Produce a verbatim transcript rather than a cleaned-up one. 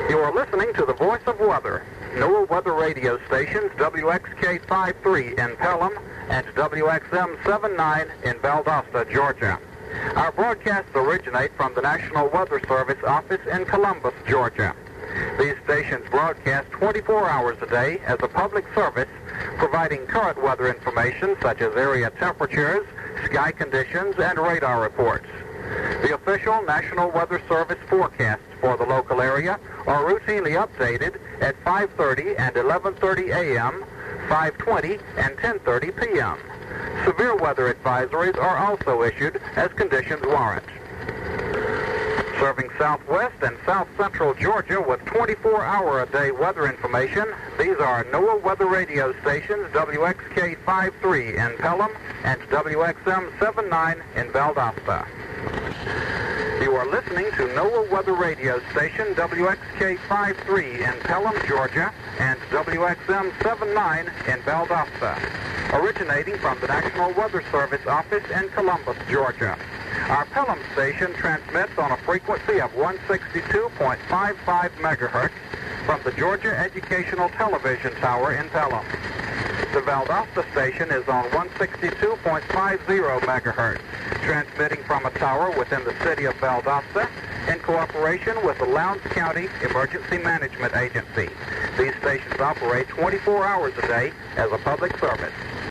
You are listening to the Voice of Weather, NOAA weather radio stations W X K fifty-three in Pelham and W X M seventy-nine in Valdosta, Georgia. Our broadcasts originate from the National Weather Service office in Columbus, Georgia. These stations broadcast twenty-four hours a day as a public service, providing current weather information such as area temperatures, sky conditions, and radar reports. The official National Weather Service forecasts for the local area are routinely updated at five thirty and eleven thirty a m, five twenty and ten thirty p m Severe weather advisories are also issued as conditions warrant. Serving southwest and south central Georgia with twenty-four hour a day weather information, these are NOAA weather radio stations W X K fifty-three in Pelham and W X M seventy-nine in Valdosta. You are listening to NOAA weather radio station W X K fifty-three in Pelham, Georgia, and W X M seventy-nine in Valdosta, originating from the National Weather Service office in Columbus, Georgia. Our Pelham station transmits on a frequency of one sixty-two point five five megahertz from the Georgia Educational Television Tower in Pelham. The Valdosta station is on one sixty-two point five zero megahertz, transmitting from a tower within the city of Valdosta in cooperation with the Lowndes County Emergency Management Agency. These stations operate twenty-four hours a day as a public service.